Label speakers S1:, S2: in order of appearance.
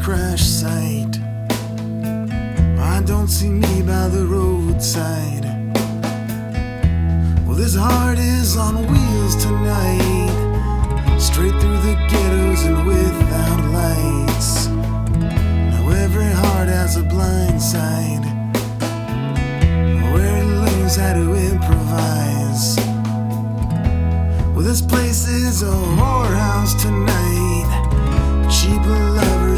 S1: crash site. I don't see me by the roadside. Well, this heart is on wheels tonight, straight through the ghettos and without lights. Now every heart has a blind side, where it learns how to improvise. Well, this place is a whorehouse tonight. Cheap